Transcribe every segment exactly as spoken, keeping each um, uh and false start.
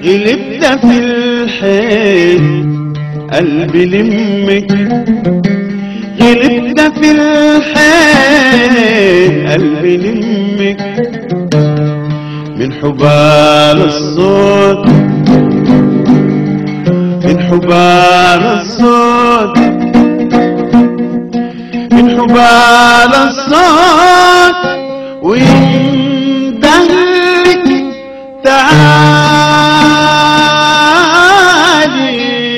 غلبت في الحيل قلبي لمك، غلبت في الحيل قلبي لمك، من حبال الصوت من حبال الصوت من حبال الصوت ويندهلك تعالي.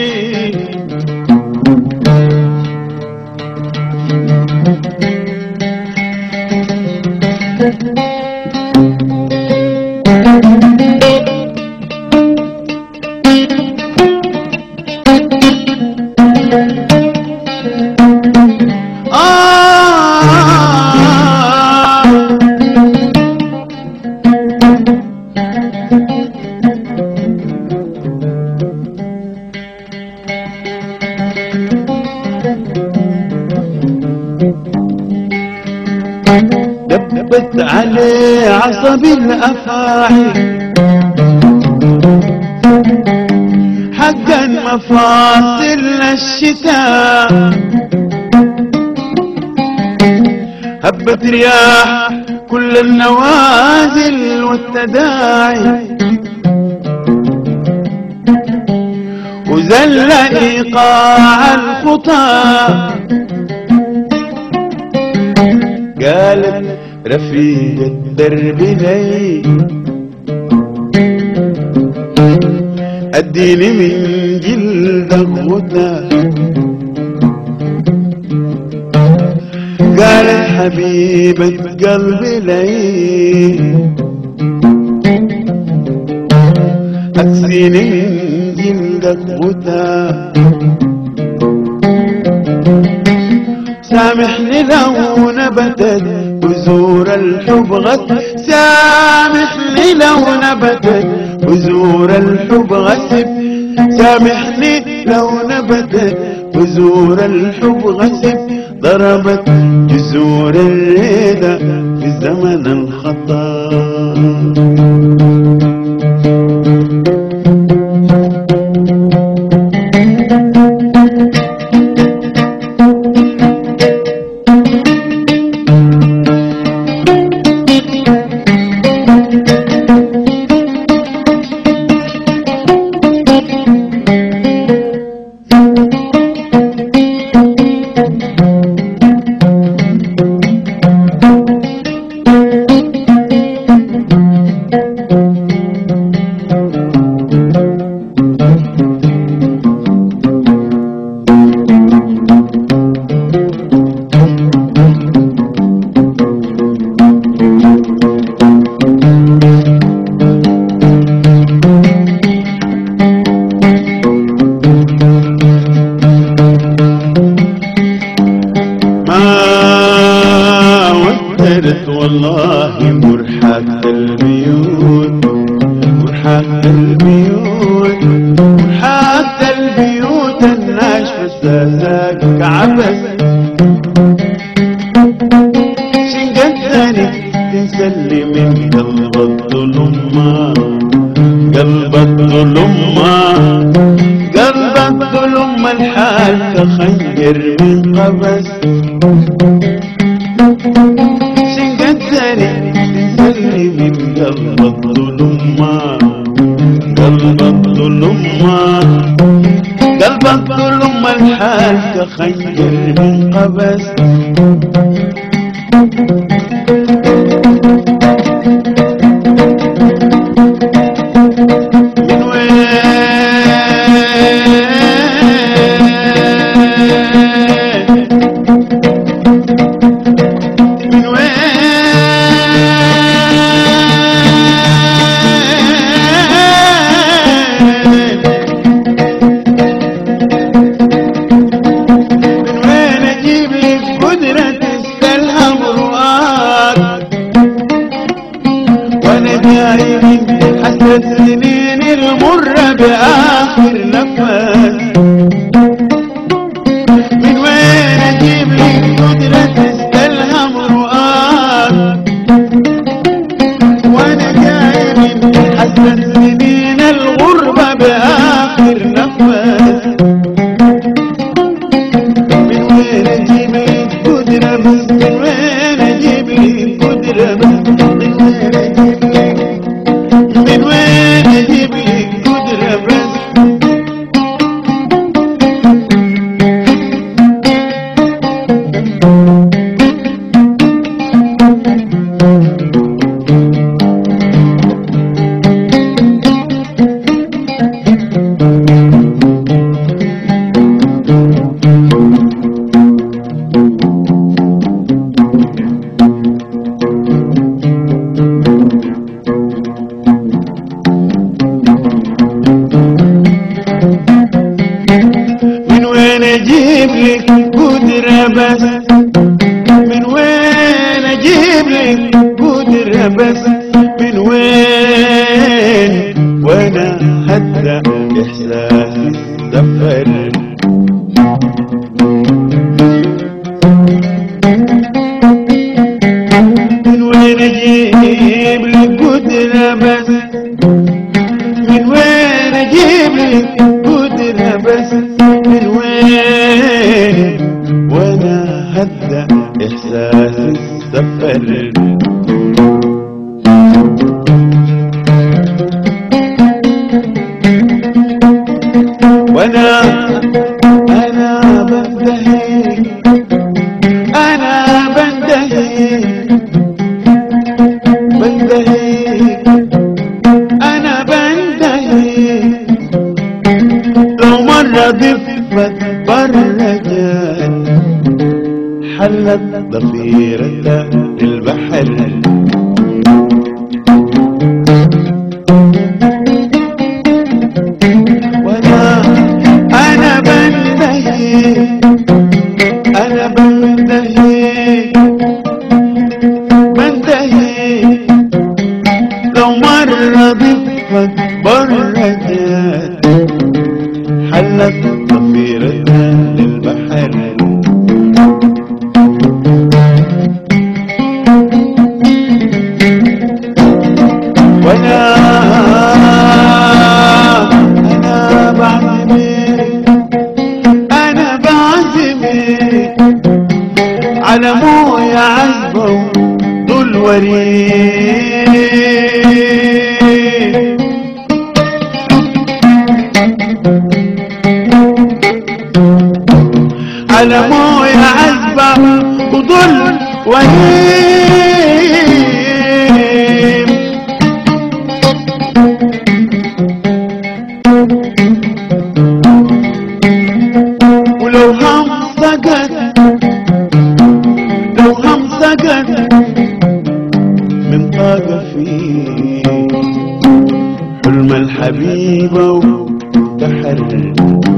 دبت عليه عصب الأفاعي حقا مفاصل الشتاء، هبت رياح كل النوازل والتداعي، وزل إيقاع الخطى. قالت رفيق الدرب لي اديني من جلدك غدا، قالت حبيبة قلبي لي اكسيني من جلدك غدا، سامحني لو نبتت بذور الحب غد، سامحني لو نبتت بذور الحب غسب، سامحني لو نبتت بذور الحب غسب، ضربت جذور الريدة في زمن الخطا. والله مرحاة البيوت مرحاة البيوت مرحاة البيوت الناشفة ساساك عبس، شنقدني تنسلي من قلب الظلمة قلب الظلمة قلب الظلمة الحال كخنجر من قبس، تنسلي من قلب الظلمة قلب الظلمة قلب الظلمة الحال كخنجر من قبس. من وين من وين حتى السنين المرة بآخر نفس، من وين أجيب لي قدرة تستلهم رؤاك وأنا جاي من حتى السنين الغرة اجيب لك قدرة بس؟ من وين اجيب لك قدرة بس؟ من وين وانا هدأ احساسي السفر؟ من وين اجيب لك قدرة بس؟ من وين اجيب لك قدرة بس؟ من وين وانا هدأ احساسي السفر؟ وانا انا بندهي انا بندهي بندهي انا بندهي لو مرة ضفت برجات حلت ضفيرتها للبحر. وانا انا بندهي انا بندهي بندهي لو مرة ضفت برجات حلت ضفيرتها للبحر. وانا انا بعزمك انا بعزمك على موية عذبة وطول وريد. على موية عذبة وطول وريد. ولو هم سقط لو هم سقط من طاقة فيه حلم الحبيبة وتحرر.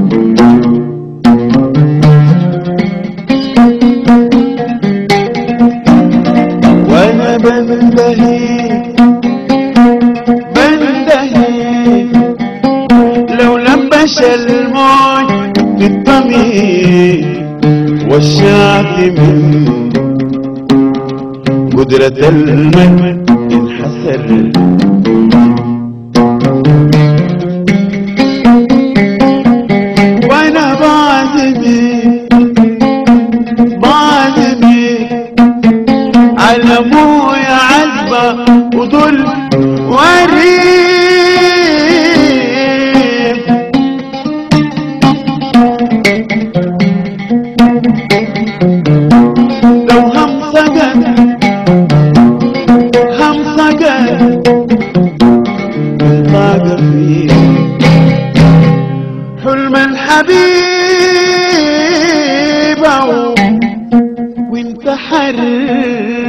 وانا بندهي بندهي لو لبش الموج بالطمي والشعب من قدرة المن انحسر. وانا بعزمك بعزمك على موية عذبة وطول وريد. لو هم سقط هم سقط من طاقة فيه حلم الحبيبة وانت حر.